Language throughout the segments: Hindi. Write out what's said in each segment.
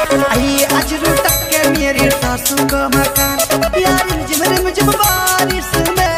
आइए आज रुटक के मेरी सासू को मकान यार रिमझिम बारिश में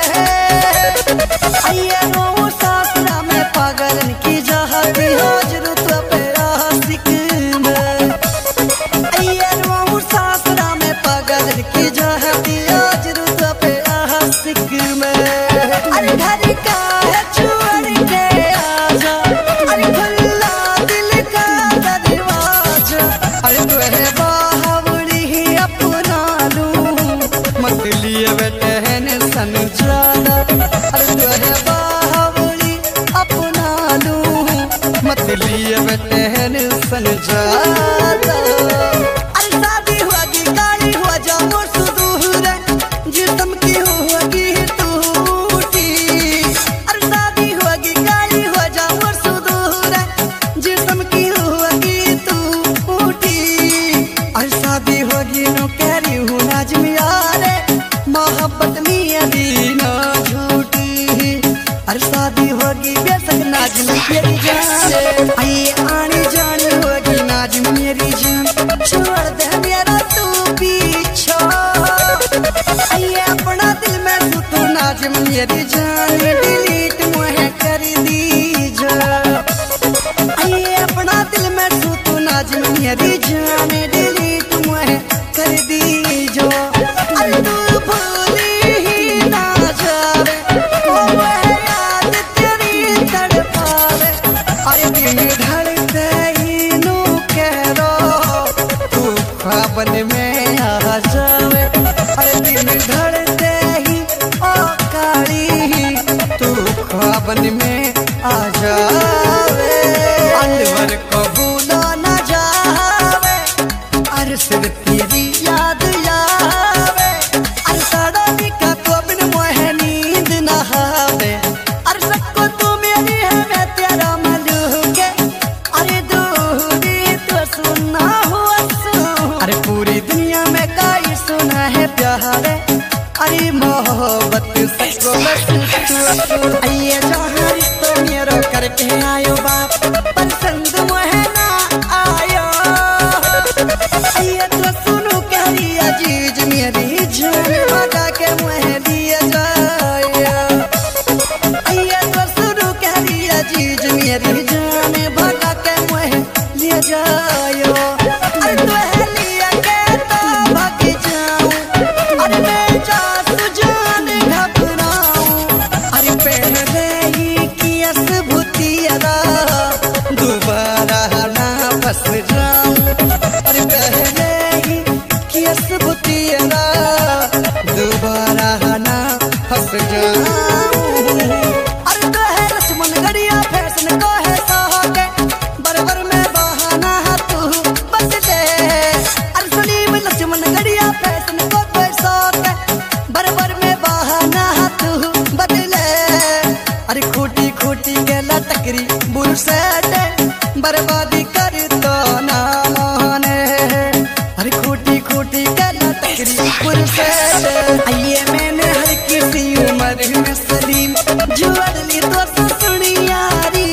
आइए रो सासरा में पागलन की जहाती हाजरू तो पेरा सिक में आइए रो सासरा में पागलन की जहाती हाजरू तो पेरा सिक में अरे घर का है छोड़ के आजा अरे खुला दिल का दरवाजा अरे तू है बावड़ी अपना लूं मत लिए बहन सन ज्यादा अरे तू है बावड़ी अपना लूं मत लिए बहन सन ज्यादा अरे शादी होगी गाड़ी हो जाओ सुदूर जिसम की होगी टूटी अरे शादी होगी गाड़ी हो जाओ सुदूर जिसम की होगी टूटी अरे शादी होगी नो कैरी हूँ नाजम यारे मोहब्बत में अभी ना झूठी अरे शादी होगी बेशक नाजम मेरी जान आइए आने जाने होगी नाजम मेरी जान छोड़ दे मेरा तू पीछा आइए अपना दिल में तू नाजम मेरी जान डिलीट मुझे कर दीजा आइए अपना दिल में तू नाजम मेरी जान डिलीट मुझे कर दीजो अरे तू भूली ही ना जावे ओ वह याद तेरी तड़पावे अरे दिल धड़कते ही नू कह रो तू ख्वाबन में आ जावे अरे दिल धड़कते ही ओ काली तू ख्वाबन में आ जावे अनवर को भूला ना जावे अरे सिर्फ तेरी याद आवे अरे साड़ा का तो बिन मोहे नींद ना आवे अरे सबको तू मेरी है मैं तेरा मलूके अरे दूरी तो सुना हुआ अरे पूरी दुनिया में काई सुना है प्यारे अरे मोहब्बत सबको बस आइए जहाँ रिश्तों मेरो करके आयो बाप पसंद मोहे ना आयो आइए तो सुनो कही अजीज मेरी जान बता के मुझे दिया जाए आइए तो सुनो कही अजीज मेरी जान बता के मुझे लिया जाए अरे तो है लिया के तो भाग जाऊं अरे मैं जासू जान घबराऊं अरे पहले ही की असभूति अदा दोबारा ना फंस जाऊं अरे पहले ही की असभूति अदा दोबारा ना फंस जाऊं अरे तो है लक्ष्मण गड़िया फैशन को है सहोगे बरबर में बहाना तू बदले अरे सलीम लक्ष्मण गड़िया फैशन को पैसोगे बरबर में बहाना तू बदले अरे खोटी खोटी गला तकरी बुरसट बर्बादी कर तो ना माने अरे खोटी खोटी गला तकरी बुरसट आइए मैंने हर किसी उम्र में सलीम जुड़ ली तो सुनी यारी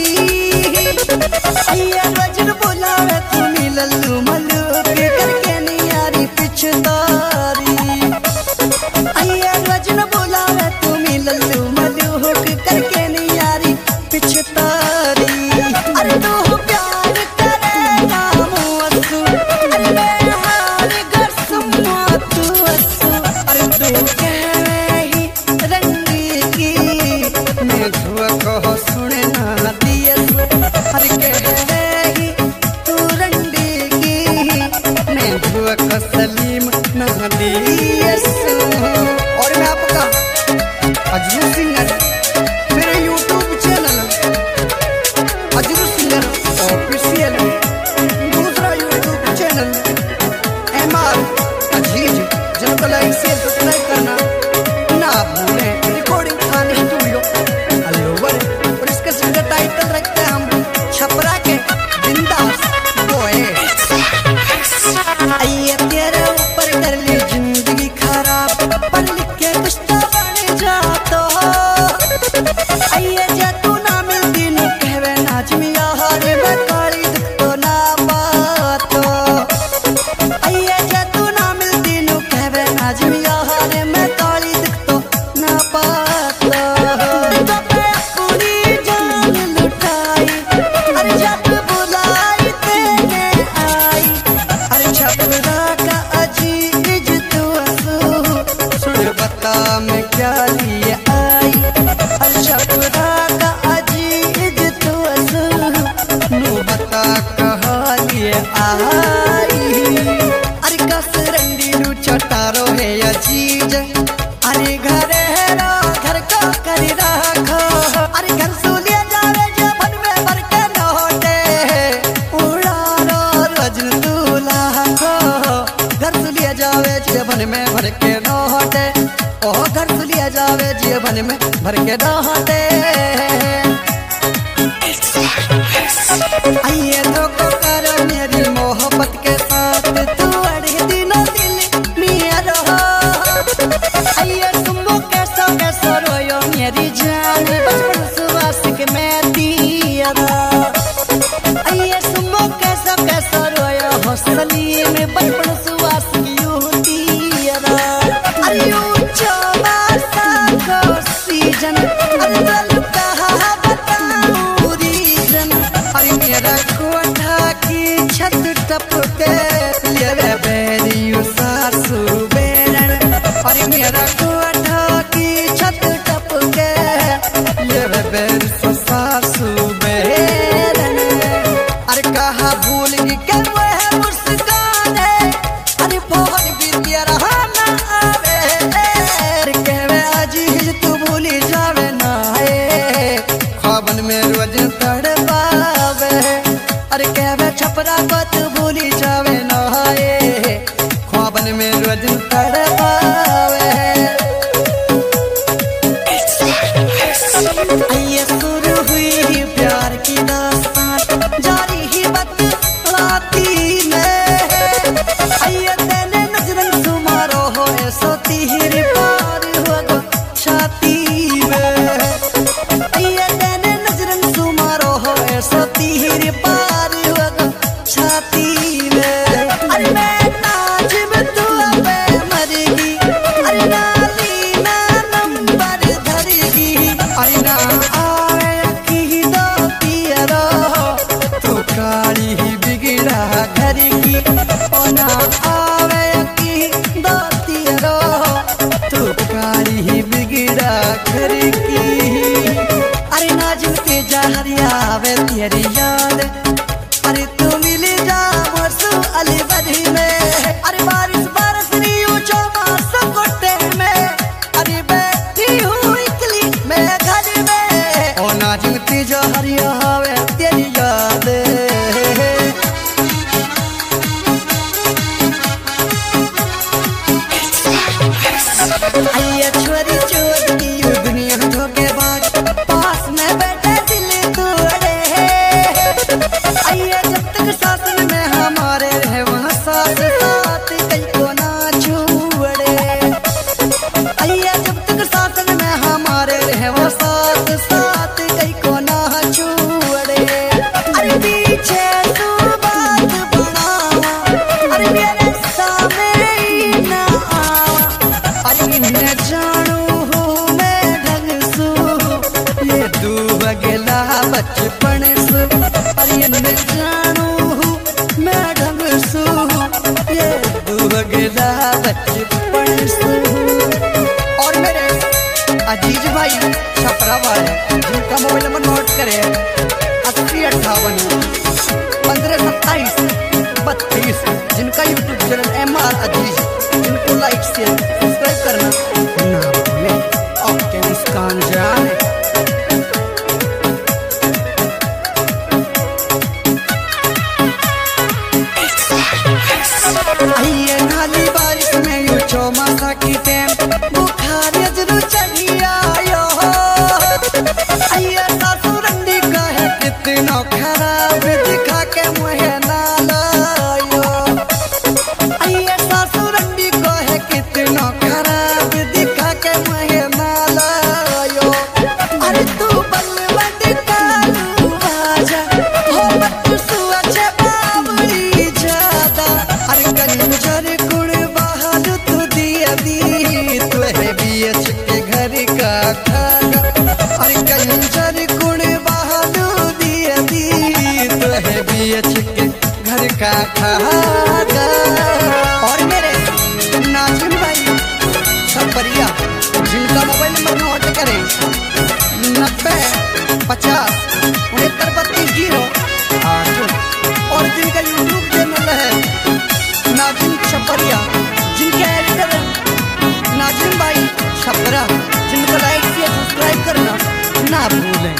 आइए वजन बुलावे तुम्हें लल्लू मल्लू के करके नहीं यारी पिछतारी आइए वजन बुलावे तुम्हें लल्लू मल्लू के करके नहीं यारी पिछतारी अरे तू प्यार करेगा मुअस्सू अरे मैं हार घर सुमा तू अस्सू अरे तू कह ही रंगी की मैं धुआ को सुने ना दिए अरे कह ही तू रंगी की मैं धुआ को सलीम ना दिए और मैं आपका अजू सिंगर मेरे YouTube channel Aju singer official दूसरा YouTube चैनल MR अजीज जिनको लाइक से सब्सक्राइब करना ना भूलें रिकॉर्डिंग खान स्टूडियो अलोवर और इसका सिंगर टाइटल रखते हैं हम छपरा के बिंदास बॉय आइए तेरे ऊपर कर ली जिंदगी खराब पर लिख के कुछ तो बन जाता आइए जे तू ना मिलती न कहवे नाजमी यार मैं काली दुख तो ना बातो का कहलिए आई। अरे कसरंडी नु चटारो है अजीज, अरे घरे रो घर का करी रखो। अरे घर सुलिया जावे जेबन में भर के नोटे, उड़ारो रजन दूल्हा को। घर सुलिया जावे जेबन में भर के नोटे, ओ घर सुलिया जावे जेबन में भर के नोटे। आइए तो करो मेरी मोहब्बत के साथ, तू अड़े दिनों दिल मिया रहो। आइए तुम कैसो कैसो रोयो मेरी जान, बचपन सुवासिक में दिया। आइए तुम कैसो कैसो रोयो हौसली में, बचपन सुवासिक यूं दिया। अरे ऊंचो बासा को सीजन, अरे चल कहा बताऊं रीजन। अरे मेरा कोठा की छत टपके ले बेरियो सासू बेरन। अरे मेरा कोठा की छत टपके ले बेरियो सासू बेरन। अरे कहा भूल के वह मुस्काने, अरे फोन भी तेरा ना आवे। अरे कहवे अजीज तू भूली जावे ना है, ख्वाबन में रोज तड़पावे। अरे कहवे छपरा बात भूली जावे ना है, ख्वाबन में रोज तड़पावे। आइए शुरू हुई प्यार की दास्तान, जारी ही बतलाती में। आइए तेने नजरन सुमारो हो ऐसो तीर पार हो छाती में। आइए तेने नजरन सुमारो हो ऐसो तीर पार हो छाती में। अरे मैं नाच में तू अबे मरेगी, अरे नाली ना नंबर धरेगी। अरे ना आवे की दो पियरो, तू काली ही बिगड़ा घर की। ओ ना आवे की दो पियरो, तू काली ही बिगड़ा घर की। अरे नाजुक के जहरिया आवे तेरी याद, अरे तू मिली जा मसू अली बधी में। अरे बारिश बरस रही ऊंचो मासो कोटे में, अरे बैठी हूँ इकली मैं घर में। ओ नाजुक के जहरिया आवे तेरी याद। आइए छोरी छोरी दुनिया धोखेबाज, पास में बैठे दिल तोड़े। आइए जब तक सासन में हमारे रहे वहाँ साथ साथ कहीं को ना छुड़े। आइए जब तक सासन में हमारे रहे वहाँ साथ साथ कहीं को ना छुड़े। अरे पीछे तू बात बनावा, अरे मेरे सामने ही ना आवा। अरे इन्हें जानू हूँ मैं ढंग सू, ये तू बगला बचपन सू। अरे इन्हें जानू हूँ मैं ढंग सू, ये तू बगला बचपन सू। और मेरे अजीज भाई छपरा वाले, जिनका मोबाइल नंबर नोट करे 8058 1527 32, जिनका यूट्यूब चैनल MR अजीज, जिनको लाइक शेयर सब्सक्राइब करना ना भूलें। ओके मुस्कान जान। आइए नाली बारिश में यू चौमासा की टेम, बुखार जरूर चढ़ी आयो। आइए सासू रंडी का है कितना खराब, दिखा के मुझे ना लायो। आइए सासू रंडी को है कितना खराब, दिखा के मुझे ना लायो। अरे तू बलवंत कालू आजा, हो मत सुअचे बाबरी ज्यादा। अरे कंजर कुड़ बहादुर तू दिया दी, तू है बीएच के घर का खागा। अरे कंजर कुड़ बहादुर दिया दी, तू है बीएच के घर का खागा। और मेरे नाजिम भाई छपरिया, जिनका मोबाइल नंबर नोट करें 90 50 69 32 0 8। का यूट्यूब चैनल है नाजिम छपरिया, जिनके एडिटर नाजिम भाई छपरा, जिनको लाइक शेयर सब्सक्राइब करना ना भूलें।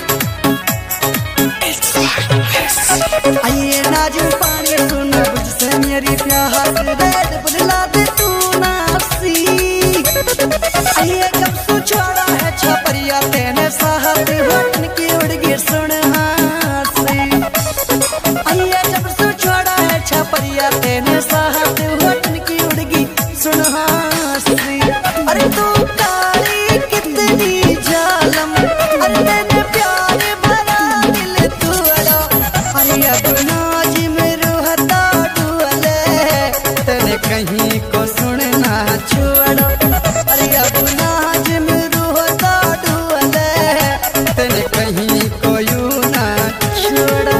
आइए नाजिम पानी सुन मुझसे मेरी प्यास रेत बुला दे तू नासी। आइए जब सु छोड़ा है छपरिया तेने साहत वतन की उड़गी सुन हासी। आइए जब सु छोड़ा है छपरिया तेने साहत वतन की उड़गी सुन हासी। अरे तू काली कितनी जालम, अरे तेने प्यार भरा दिल तोड़ा। अरे अब नाजिम रोहता डुअले तेने कहीं को सुनना छोड़ो। अरे अब नाजिम रोहता डुअले तेने कहीं को यूं ना छोड़ो।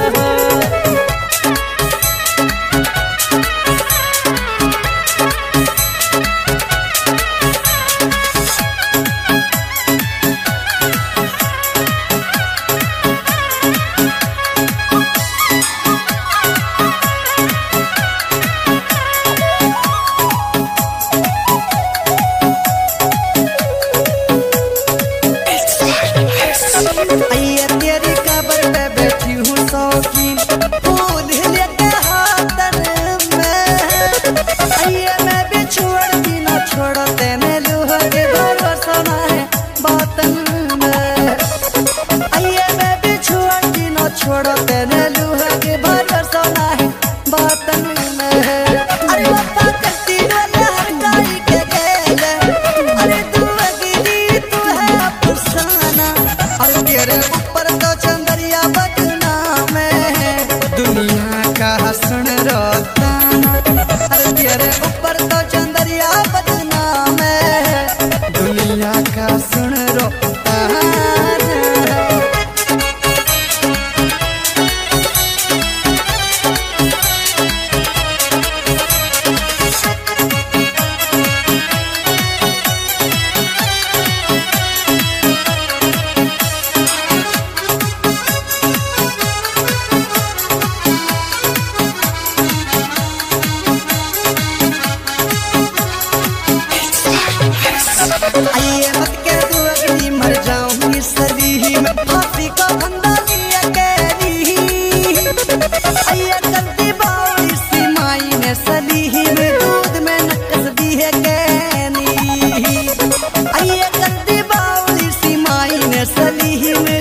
आइए तेरी कब्र पे बैठी हूँ शौकीन फूल लेके हाथन में। आइए मैं भी छोड़ दी ना छोड़ो तेने लूहा के भरोसा ना है बातन में। आइए मैं भी छोड़ दी ना छोड़ो तेने लूहा के भरोसा ना है बातन में। अरे बापा करती वाले हर गाड़ी के गेले, अरे तू अकेली तू है अफसाना। अरे तेरे ऊपर तो चंदरिया बदनाम है दुनिया का सुन रोताना। अरे तेरे ऊपर तो चंदरिया बदनाम है दुनिया का सुन रोताना। आइए मत के तू अगली मर जाऊंगी सलीही में फांसी को फंदा लिया कैरी। आइए करती बावड़ी सी माई ने सलीही में दूध में नकस दी है कैनी। आइए करती बावड़ी सी माई ने सलीही में